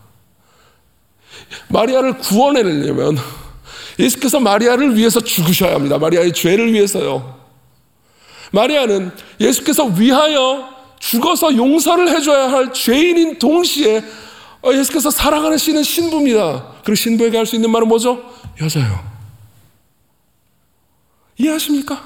마리아를 구원해내려면 예수께서 마리아를 위해서 죽으셔야 합니다. 마리아의 죄를 위해서요. 마리아는 예수께서 위하여 죽어서 용서를 해줘야 할 죄인인 동시에 예수께서 사랑하시는 신부입니다. 그리고 신부에게 할 수 있는 말은 뭐죠? 여자요. 이해하십니까?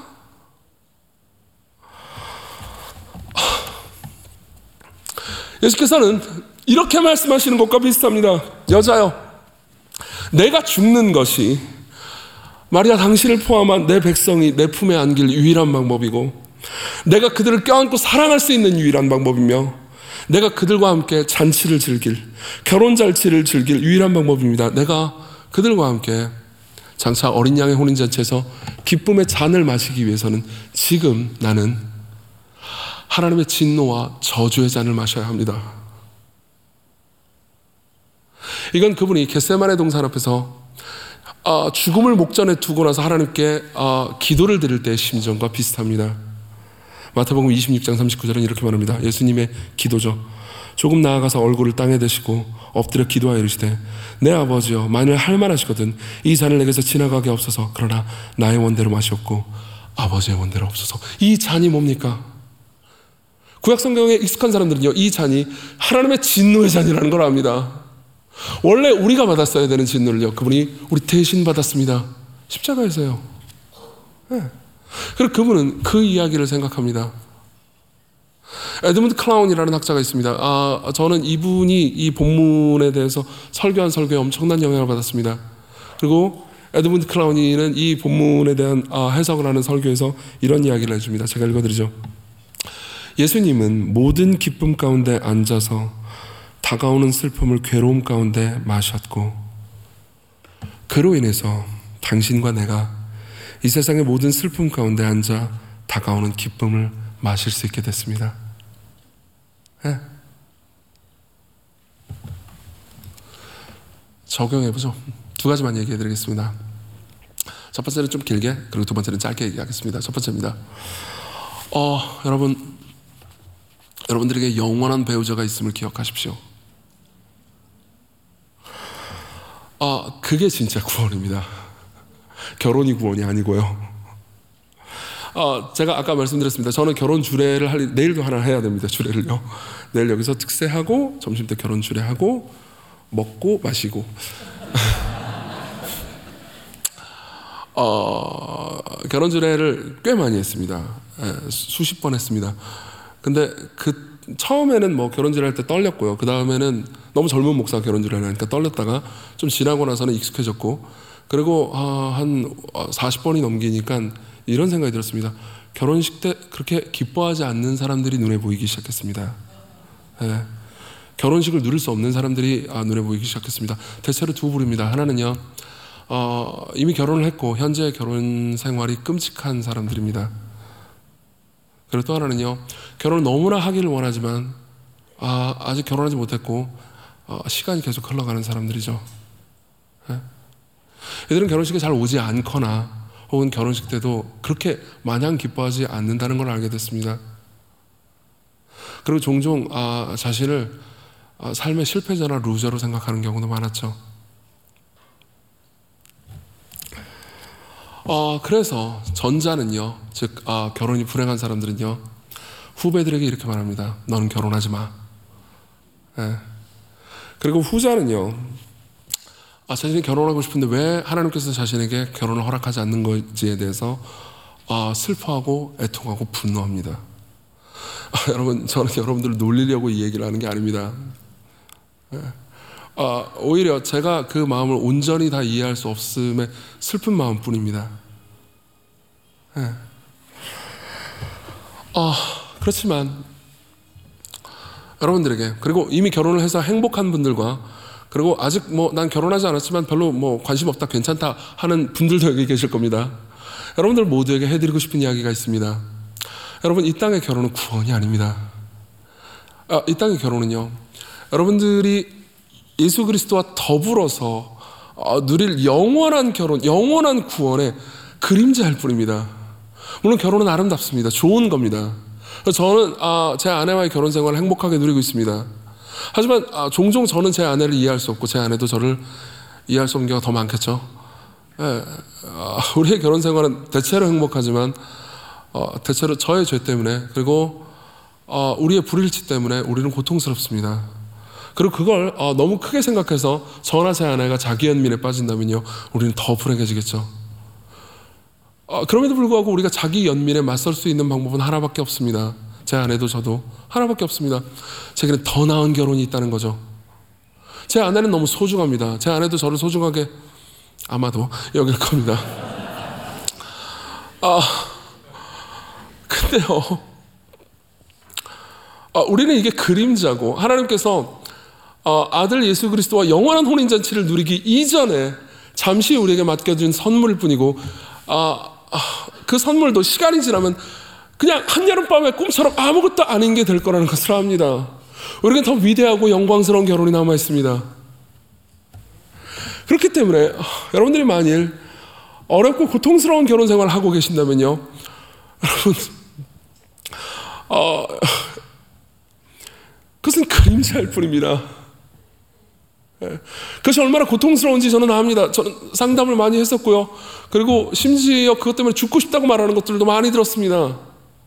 예수께서는 이렇게 말씀하시는 것과 비슷합니다. 여자요, 내가 죽는 것이 마리아 당신을 포함한 내 백성이 내 품에 안길 유일한 방법이고, 내가 그들을 껴안고 사랑할 수 있는 유일한 방법이며, 내가 그들과 함께 잔치를 즐길, 결혼 잔치를 즐길 유일한 방법입니다. 내가 그들과 함께 장차 어린 양의 혼인잔치에서 기쁨의 잔을 마시기 위해서는 지금 나는 하나님의 진노와 저주의 잔을 마셔야 합니다. 이건 그분이 겟세마네 동산 앞에서 아, 죽음을 목전에 두고 나서 하나님께 아, 기도를 드릴 때의 심정과 비슷합니다. 마태복음 이십육 장 삼십구 절은 이렇게 말합니다. 예수님의 기도죠. 조금 나아가서 얼굴을 땅에 대시고 엎드려 기도하여 이르시되 내 아버지여 만일 할 만하시거든 이 잔을 내게서 지나가게 없어서 그러나 나의 원대로 마시옵고 아버지의 원대로 없어서. 이 잔이 뭡니까? 구약성경에 익숙한 사람들은요, 이 잔이 하나님의 진노의 잔이라는 걸 압니다. 원래 우리가 받았어야 되는 진노를요, 그분이 우리 대신 받았습니다. 십자가에서요. 네. 그리고 그분은 그 이야기를 생각합니다. 에드문드 클라운이라는 학자가 있습니다. 아, 저는 이분이 이 본문에 대해서 설교한 설교에 엄청난 영향을 받았습니다. 그리고 에드문드 클라운이는 이 본문에 대한 아, 해석을 하는 설교에서 이런 이야기를 해줍니다. 제가 읽어드리죠. 예수님은 모든 기쁨 가운데 앉아서 다가오는 슬픔을 괴로움 가운데 마셨고 그로 인해서 당신과 내가 이 세상의 모든 슬픔 가운데 앉아 다가오는 기쁨을 마실 수 있게 됐습니다. 네. 적용해보죠. 두 가지만 얘기해 드리겠습니다. 첫 번째는 좀 길게, 그리고 두 번째는 짧게 얘기하겠습니다. 첫 번째입니다. 어, 여러분, 여러분들에게 영원한 배우자가 있음을 기억하십시오. 아, 그게 진짜 구원입니다. 결혼이 구원이 아니고요. 아, 제가 아까 말씀드렸습니다. 저는 결혼 주례를 할, 내일도 하나 해야 됩니다. 주례를요. 내일 여기서 특세하고 점심 때 결혼 주례하고 먹고 마시고 어, 결혼 주례를 꽤 많이 했습니다. 예, 수십 번 했습니다. 근데 그 처음에는 뭐 결혼 주례할 때 떨렸고요. 그 다음에는 너무 젊은 목사가 결혼 주례를 하니까 떨렸다가 좀 지나고 나서는 익숙해졌고, 그리고 아, 한 사십 번이 넘기니까 이런 생각이 들었습니다. 결혼식 때 그렇게 기뻐하지 않는 사람들이 눈에 보이기 시작했습니다. 예. 결혼식을 누릴 수 없는 사람들이 아, 눈에 보이기 시작했습니다. 대체로 두 부류입니다. 하나는요, 어, 이미 결혼을 했고 현재 결혼 생활이 끔찍한 사람들입니다. 그리고 또 하나는요, 결혼을 너무나 하기를 원하지만 아, 아직 결혼하지 못했고 어, 시간이 계속 흘러가는 사람들이죠. 예. 이들은 결혼식에 잘 오지 않거나 혹은 결혼식 때도 그렇게 마냥 기뻐하지 않는다는 걸 알게 됐습니다. 그리고 종종 아, 자신을 아, 삶의 실패자나 루저로 생각하는 경우도 많았죠. 어, 그래서 전자는요, 즉 아, 결혼이 불행한 사람들은요, 후배들에게 이렇게 말합니다. 너는 결혼하지 마. 예. 그리고 후자는요, 아, 자신이 결혼하고 싶은데 왜 하나님께서 자신에게 결혼을 허락하지 않는 건지에 대해서 아, 슬퍼하고 애통하고 분노합니다. 아, 여러분, 저는 여러분들을 놀리려고 이 얘기를 하는 게 아닙니다. 예. 아, 오히려 제가 그 마음을 온전히 다 이해할 수 없음에 슬픈 마음뿐입니다. 예. 아, 그렇지만 여러분들에게, 그리고 이미 결혼을 해서 행복한 분들과, 그리고 아직 뭐 난 결혼하지 않았지만 별로 뭐 관심 없다, 괜찮다 하는 분들도 여기 계실 겁니다. 여러분들 모두에게 해드리고 싶은 이야기가 있습니다. 여러분, 이 땅의 결혼은 구원이 아닙니다. 아, 이 땅의 결혼은요, 여러분들이 예수 그리스도와 더불어서 어, 누릴 영원한 결혼, 영원한 구원의 그림자일 뿐입니다. 물론 결혼은 아름답습니다. 좋은 겁니다. 저는 아, 제 아내와의 결혼 생활을 행복하게 누리고 있습니다. 하지만 아, 종종 저는 제 아내를 이해할 수 없고 제 아내도 저를 이해할 수 없는 경우가 더 많겠죠. 예, 아, 우리의 결혼 생활은 대체로 행복하지만 어, 대체로 저의 죄 때문에, 그리고 어, 우리의 불일치 때문에 우리는 고통스럽습니다. 그리고 그걸 어, 너무 크게 생각해서 저나 제 아내가 자기 연민에 빠진다면요, 우리는 더 불행해지겠죠. 어, 그럼에도 불구하고 우리가 자기 연민에 맞설 수 있는 방법은 하나밖에 없습니다. 제 아내도 저도 하나밖에 없습니다. 제게는 더 나은 결혼이 있다는 거죠. 제 아내는 너무 소중합니다. 제 아내도 저를 소중하게 아마도 여길 겁니다. 아, 근데요, 아, 우리는 이게 그림자고 하나님께서 어, 아들 예수 그리스도와 영원한 혼인잔치를 누리기 이전에 잠시 우리에게 맡겨준 선물일 뿐이고, 아, 아, 그 선물도 시간이 지나면 그냥 한여름밤의 꿈처럼 아무것도 아닌 게 될 거라는 것을 압니다. 우리에겐 더 위대하고 영광스러운 결혼이 남아 있습니다. 그렇기 때문에 여러분들이 만일 어렵고 고통스러운 결혼 생활을 하고 계신다면요, 여러분, 어, 그것은 그림자일 뿐입니다. 그것이 얼마나 고통스러운지 저는 압니다. 저는 상담을 많이 했었고요. 그리고 심지어 그것 때문에 죽고 싶다고 말하는 것들도 많이 들었습니다.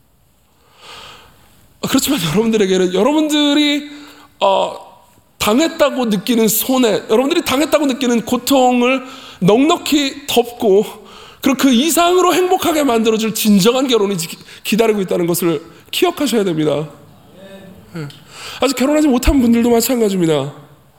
그렇지만 여러분들에게는 여러분들이 어, 당했다고 느끼는 손해, 여러분들이 당했다고 느끼는 고통을 넉넉히 덮고 그리고 그 이상으로 행복하게 만들어줄 진정한 결혼이 기다리고 있다는 것을 기억하셔야 됩니다. 아직 결혼하지 못한 분들도 마찬가지입니다.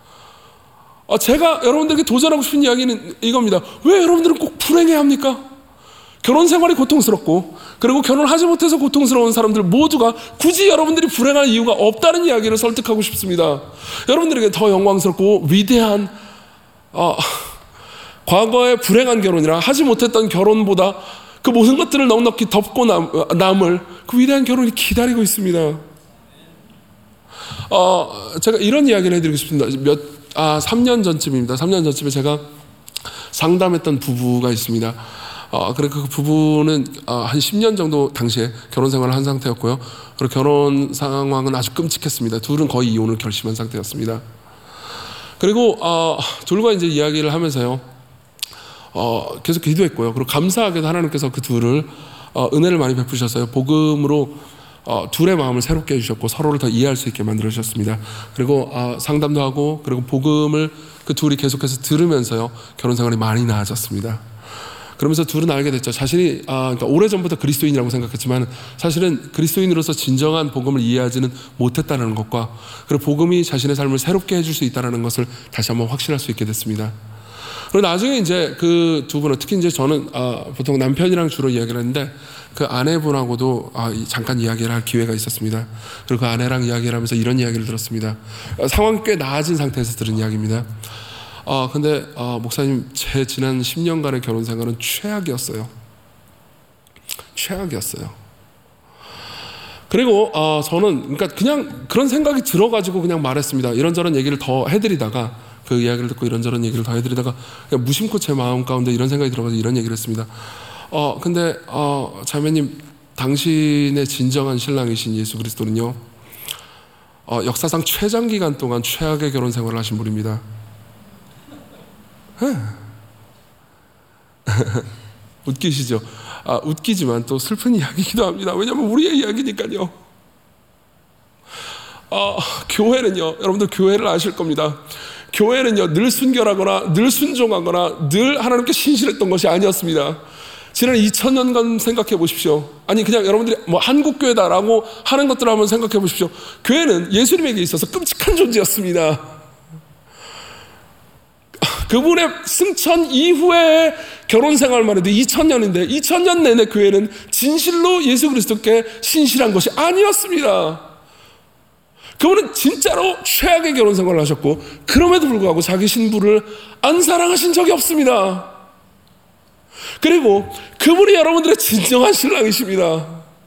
제가 여러분들에게 도전하고 싶은 이야기는 이겁니다. 왜 여러분들은 꼭 불행해야 합니까? 결혼 생활이 고통스럽고 그리고 결혼하지 못해서 고통스러운 사람들 모두가 굳이 여러분들이 불행할 이유가 없다는 이야기를 설득하고 싶습니다. 여러분들에게 더 영광스럽고 위대한 어, 과거의 불행한 결혼이라 하지 못했던 결혼보다 그 모든 것들을 넉넉히 덮고 남, 남을 그 위대한 결혼이 기다리고 있습니다. 어, 제가 이런 이야기를 해드리고 싶습니다. 몇, 아, 삼 년 전쯤입니다. 삼 년 전쯤에 제가 상담했던 부부가 있습니다. 어, 그래 그 부부는 어, 한 십 년 정도 당시에 결혼 생활을 한 상태였고요. 그리고 결혼 상황은 아주 끔찍했습니다. 둘은 거의 이혼을 결심한 상태였습니다. 그리고 어, 둘과 이제 이야기를 하면서요, 어, 계속 기도했고요. 그리고 감사하게도 하나님께서 그 둘을 어, 은혜를 많이 베푸셨어요. 복음으로 어, 둘의 마음을 새롭게 해주셨고 서로를 더 이해할 수 있게 만들어 주셨습니다. 그리고 어, 상담도 하고 그리고 복음을 그 둘이 계속해서 들으면서요, 결혼 생활이 많이 나아졌습니다. 그러면서 둘은 알게 됐죠. 자신이 아, 그러니까 오래전부터 그리스도인이라고 생각했지만 사실은 그리스도인으로서 진정한 복음을 이해하지는 못했다는 것과 그리고 복음이 자신의 삶을 새롭게 해줄 수 있다는 것을 다시 한번 확신할 수 있게 됐습니다. 그리고 나중에 이제 그 두 분은, 특히 이제 저는 아, 보통 남편이랑 주로 이야기를 했는데 그 아내분하고도 아, 잠깐 이야기를 할 기회가 있었습니다. 그리고 그 아내랑 이야기를 하면서 이런 이야기를 들었습니다. 아, 상황이 꽤 나아진 상태에서 들은 이야기입니다. 아, 근데 아, 목사님, 제 지난 십 년간의 결혼 생활은 최악이었어요. 최악이었어요. 그리고 아, 저는 그러니까 그냥 그런 생각이 들어가지고 그냥 말했습니다. 이런저런 얘기를 더 해드리다가 그 이야기를 듣고 이런저런 얘기를 더 해드리다가 그냥 무심코 제 마음 가운데 이런 생각이 들어가서 이런 얘기를 했습니다. 어, 근데 어, 자매님, 당신의 진정한 신랑이신 예수 그리스도는요, 어, 역사상 최장기간 동안 최악의 결혼 생활을 하신 분입니다. 웃기시죠? 아, 웃기지만 또 슬픈 이야기이기도 합니다. 왜냐하면 우리의 이야기니까요. 아, 교회는요, 여러분들 교회를 아실 겁니다. 교회는요, 늘 순결하거나 늘 순종하거나 늘 하나님께 신실했던 것이 아니었습니다. 지난 이천 년간 생각해 보십시오. 아니, 그냥 여러분들이 뭐 한국교회다라고 하는 것들을 한번 생각해 보십시오. 교회는 예수님에게 있어서 끔찍한 존재였습니다. 그분의 승천 이후에 결혼 생활만 해도 이천 년인데 이천 년 내내 교회는 진실로 예수 그리스도께 신실한 것이 아니었습니다. 그분은 진짜로 최악의 결혼 생활을 하셨고 그럼에도 불구하고 자기 신부를 안 사랑하신 적이 없습니다. 그리고 그분이 여러분들의 진정한 신랑이십니다.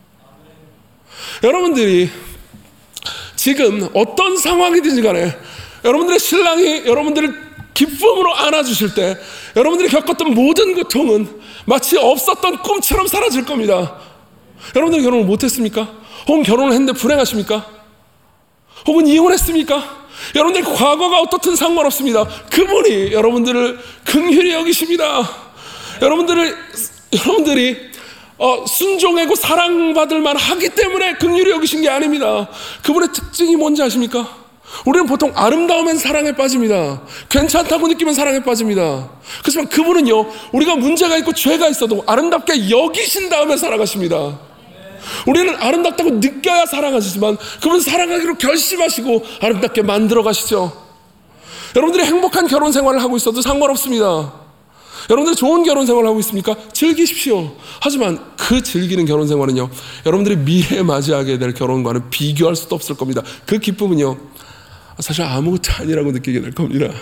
여러분들이 지금 어떤 상황이든지 간에 여러분들의 신랑이 여러분들을 기쁨으로 안아주실 때 여러분들이 겪었던 모든 고통은 마치 없었던 꿈처럼 사라질 겁니다. 여러분들 결혼을 못했습니까? 혹은 결혼을 했는데 불행하십니까? 혹은 이혼했습니까? 여러분들 과거가 어떻든 상관없습니다. 그분이 여러분들을 긍휼히 여기십니다. 여러분들을 여러분들이 어, 순종하고 사랑받을 만하기 때문에 긍휼히 여기신 게 아닙니다. 그분의 특징이 뭔지 아십니까? 우리는 보통 아름다우면 사랑에 빠집니다. 괜찮다고 느끼면 사랑에 빠집니다. 그렇지만 그분은요, 우리가 문제가 있고 죄가 있어도 아름답게 여기신 다음에 사랑하십니다. 우리는 아름답다고 느껴야 사랑하시지만 그분은 사랑하기로 결심하시고 아름답게 만들어 가시죠. 여러분들이 행복한 결혼 생활을 하고 있어도 상관없습니다. 여러분들이 좋은 결혼 생활을 하고 있습니까? 즐기십시오. 하지만 그 즐기는 결혼 생활은요, 여러분들이 미래에 맞이하게 될 결혼과는 비교할 수도 없을 겁니다. 그 기쁨은요, 사실 아무것도 아니라고 느끼게 될 겁니다.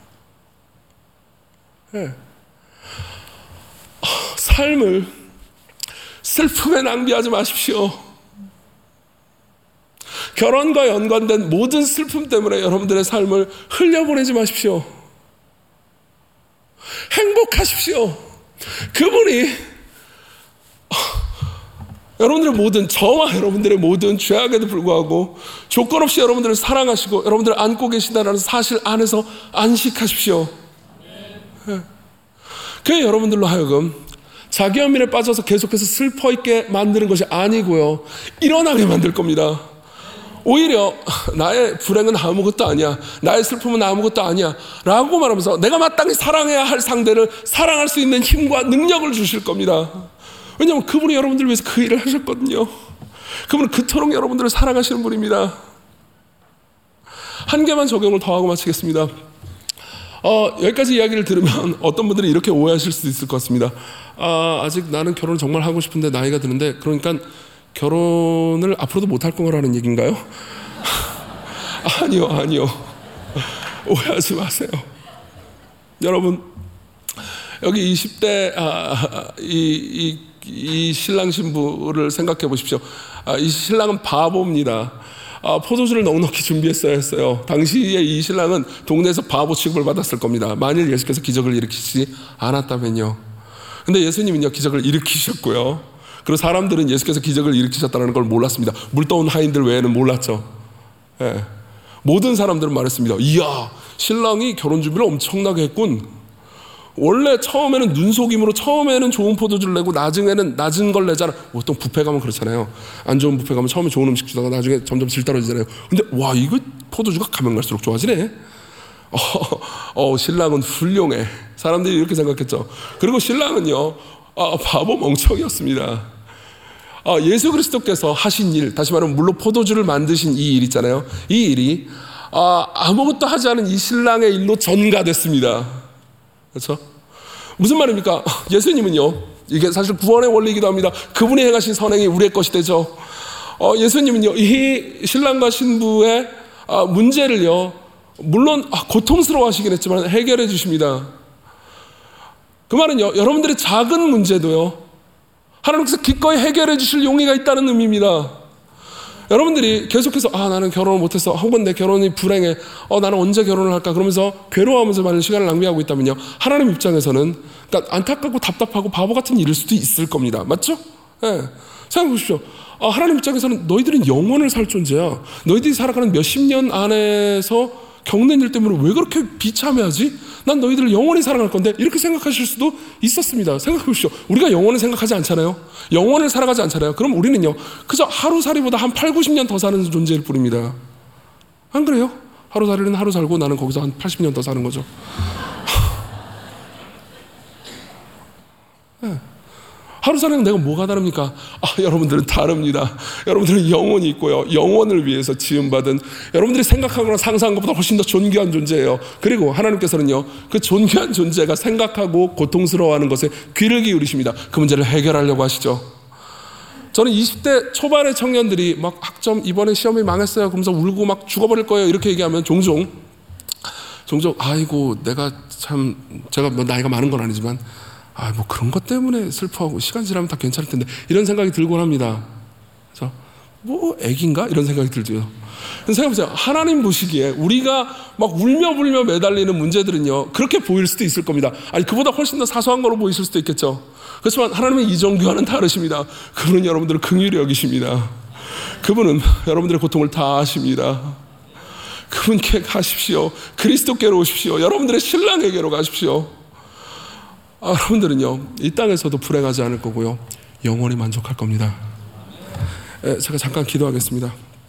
네. 삶을 슬픔에 낭비하지 마십시오. 결혼과 연관된 모든 슬픔 때문에 여러분들의 삶을 흘려보내지 마십시오. 행복하십시오. 그분이 여러분들의 모든 저와 여러분들의 모든 죄악에도 불구하고 조건 없이 여러분들을 사랑하시고 여러분들을 안고 계신다는 사실 안에서 안식하십시오. 그게 여러분들로 하여금 자기 연민에 빠져서 계속해서 슬퍼 있게 만드는 것이 아니고요, 일어나게 만들 겁니다. 오히려 나의 불행은 아무것도 아니야, 나의 슬픔은 아무것도 아니야 라고 말하면서 내가 마땅히 사랑해야 할 상대를 사랑할 수 있는 힘과 능력을 주실 겁니다. 왜냐하면 그분이 여러분들을 위해서 그 일을 하셨거든요. 그분은 그토록 여러분들을 사랑하시는 분입니다. 한 개만 적용을 더 하고 마치겠습니다. 어, 여기까지 이야기를 들으면 어떤 분들이 이렇게 오해하실 수도 있을 것 같습니다. 아, 아직 나는 결혼을 정말 하고 싶은데 나이가 드는데, 그러니까 결혼을 앞으로도 못할 거라는 얘기인가요? 아니요, 아니요. 오해하지 마세요. 여러분, 여기 이십 대 아, 이, 이, 이 신랑 신부를 생각해 보십시오. 아, 이 신랑은 바보입니다. 아, 포도주를 넉넉히 준비했어야 했어요. 당시에 이 신랑은 동네에서 바보 취급을 받았을 겁니다. 만일 예수께서 기적을 일으키지 않았다면요. 근데 예수님은요, 기적을 일으키셨고요. 그리고 사람들은 예수께서 기적을 일으키셨다는 걸 몰랐습니다. 물떠온 하인들 외에는 몰랐죠. 예. 모든 사람들은 말했습니다. 이야, 신랑이 결혼 준비를 엄청나게 했군. 원래 처음에는 눈속임으로 처음에는 좋은 포도주를 내고 나중에는 낮은 걸 내잖아. 보통 뷔페 가면 그렇잖아요. 안 좋은 뷔페 가면 처음에 좋은 음식 주다가 나중에 점점 질 떨어지잖아요. 근데 와, 이거 포도주가 가면 갈수록 좋아지네. 어, 어, 신랑은 훌륭해. 사람들이 이렇게 생각했죠. 그리고 신랑은요, 아, 바보 멍청이었습니다. 아, 예수 그리스도께서 하신 일, 다시 말하면 물론 포도주를 만드신 이 일 있잖아요. 이 일이 아, 아무것도 하지 않은 이 신랑의 일로 전가됐습니다. 그렇죠? 무슨 말입니까? 예수님은요, 이게 사실 구원의 원리이기도 합니다. 그분이 행하신 선행이 우리의 것이 되죠. 어, 예수님은요, 이 신랑과 신부의 아, 문제를요, 물론 아, 고통스러워 하시긴 했지만 해결해 주십니다. 그 말은요, 여러분들의 작은 문제도요, 하나님께서 기꺼이 해결해 주실 용의가 있다는 의미입니다. 여러분들이 계속해서 아, 나는 결혼을 못했어, 혹은 내 결혼이 불행해, 어, 나는 언제 결혼을 할까, 그러면서 괴로워하면서 많은 시간을 낭비하고 있다면요, 하나님 입장에서는 그러니까 안타깝고 답답하고 바보 같은 일일 수도 있을 겁니다. 맞죠? 네. 생각해 보십시오. 아, 하나님 입장에서는 너희들은 영원을 살 존재야. 너희들이 살아가는 몇십 년 안에서 겪는 일 때문에 왜 그렇게 비참해하지? 난 너희들을 영원히 사랑할 건데, 이렇게 생각하실 수도 있었습니다. 생각해 보십시오. 우리가 영원을 생각하지 않잖아요. 영원을 살아가지 않잖아요. 그럼 우리는요, 그저 하루살이보다 한 팔, 구십 년 더 사는 존재일 뿐입니다. 안 그래요? 하루살이는 하루 살고 나는 거기서 한 팔십 년 더 사는 거죠. 네. 하루살이는 내가 뭐가 다릅니까? 아, 여러분들은 다릅니다. 여러분들은 영혼이 있고요, 영혼을 위해서 지음받은, 여러분들이 생각하거나 상상한 것보다 훨씬 더 존귀한 존재예요. 그리고 하나님께서는요, 그 존귀한 존재가 생각하고 고통스러워하는 것에 귀를 기울이십니다. 그 문제를 해결하려고 하시죠. 저는 이십 대 초반의 청년들이 막 학점 이번에 시험이 망했어요 그러면서 울고 막 죽어버릴 거예요 이렇게 얘기하면 종종 종종 아이고, 내가 참, 제가 뭐 나이가 많은 건 아니지만 아, 뭐 그런 것 때문에 슬퍼하고 시간 지나면 다 괜찮을 텐데, 이런 생각이 들곤 합니다. 그래서 뭐 애기인가? 이런 생각이 들죠. 생각해보세요. 하나님 보시기에 우리가 막 울며 불며 매달리는 문제들은요, 그렇게 보일 수도 있을 겁니다. 아니, 그보다 훨씬 더 사소한 거로 보이실 수도 있겠죠. 그렇지만 하나님의 이정교와는 다르십니다. 그분은 여러분들을 긍휼히 여기십니다. 그분은 여러분들의 고통을 다 아십니다. 그분께 가십시오. 그리스도께로 오십시오. 여러분들의 신랑에게로 가십시오. 아, 여러분들은요, 이 땅에서도 불행하지 않을 거고요, 영원히 만족할 겁니다. 에, 제가 잠깐 기도하겠습니다.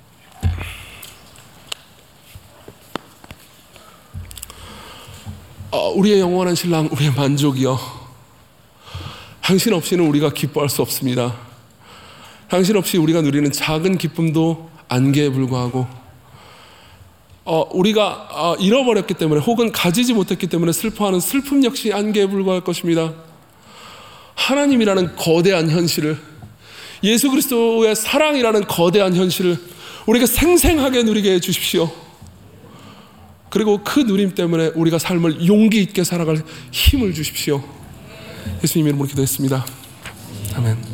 어, 우리의 영원한 신랑, 우리의 만족이여, 당신 없이는 우리가 기뻐할 수 없습니다. 당신 없이 우리가 누리는 작은 기쁨도 안개에 불과하고, 어, 우리가 어, 잃어버렸기 때문에 혹은 가지지 못했기 때문에 슬퍼하는 슬픔 역시 안개에 불과할 것입니다. 하나님이라는 거대한 현실을, 예수 그리스도의 사랑이라는 거대한 현실을 우리가 생생하게 누리게 해주십시오. 그리고 그 누림 때문에 우리가 삶을 용기 있게 살아갈 힘을 주십시오. 예수님 이름으로 기도했습니다. 아멘.